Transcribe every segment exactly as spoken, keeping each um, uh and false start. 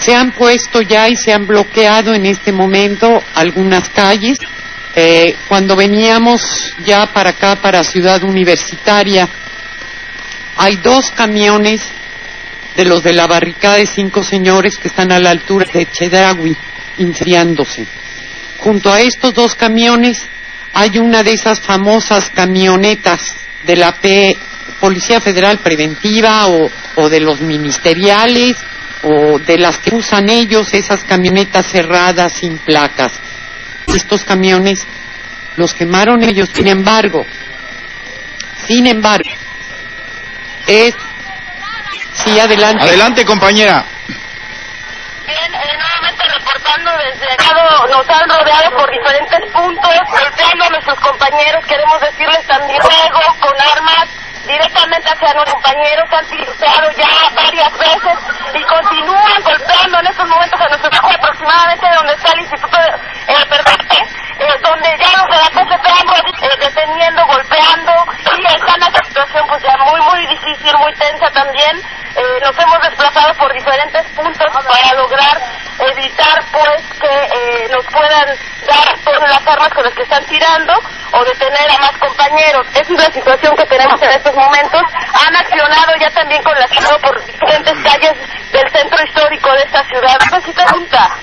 Se han puesto ya y se han bloqueado en este momento algunas calles. Eh, cuando veníamos ya para acá, para Ciudad Universitaria, hay dos camiones de los de la barricada de Cinco Señores que están a la altura de Chedraui, incendiándose. Junto a estos dos camiones hay una de esas famosas camionetas de la P, Policía Federal Preventiva o, o de los ministeriales o de las que usan ellos, esas camionetas cerradas sin placas. Estos camiones los quemaron ellos, sin embargo, sin embargo, es... Sí, adelante. Adelante, compañera. Bien, eh, nuevamente reportando desde acá, nos han rodeado por diferentes puntos, golpeando a nuestros compañeros. Queremos decirles también luego con armas directamente hacia nuestros compañeros. Han tiroteado ya varias veces y continúan golpeando en estos momentos a nuestros compañeros, aproximadamente donde está el Instituto de, eh, perdón, eh, donde ya los de la P C P han eh, deteniendo, golpeando, y están en una situación pues ya muy muy difícil, muy tensa también. Eh, nos hemos desplazado por diferentes puntos para lograr evitar pues que eh, nos puedan dar todas las armas con las que están tirando o detener a más compañeros. Esa es la situación que tenemos en estos momentos. Han accionado ya también con la ciudad por diferentes calles del centro histórico de esta ciudad. ¿Qué pregunta?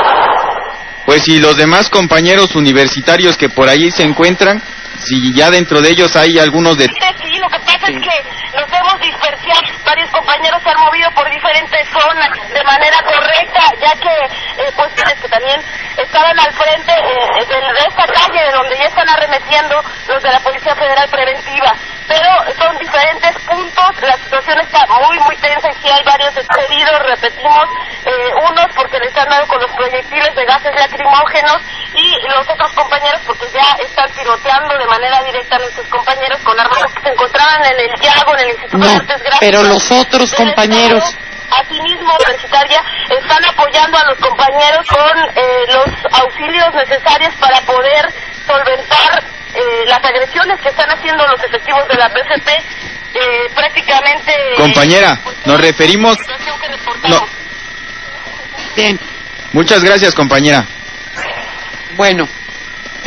Pues si los demás compañeros universitarios que por ahí se encuentran, si ya dentro de ellos hay algunos de... Sí, lo que pasa sí. es que nos hemos dispersado, varios compañeros se han movido por diferentes zonas de manera correcta, ya que eh, pues que también estaban al frente eh, de, de esta calle de donde ya están arremetiendo los de la Policía Federal Preventiva, pero son diferentes puntos, la situación está muy muy tensa y sí hay varios heridos, repetimos, eh, unos porque les han dado con los proyectiles de gases lacrimógenos y los otros compañeros porque ya están tiroteando de manera directa a nuestros compañeros con armas que se encontraban en el Yago, en el Instituto no, de Artes Gráficas. Pero los otros compañeros... Asimismo, universitaria, están apoyando a los compañeros con eh, los auxilios necesarios para poder solventar eh, las agresiones que están haciendo los efectivos de la P C P. Eh, prácticamente... Compañera, pues, nos referimos... No. Bien. Muchas gracias, compañera. Bueno.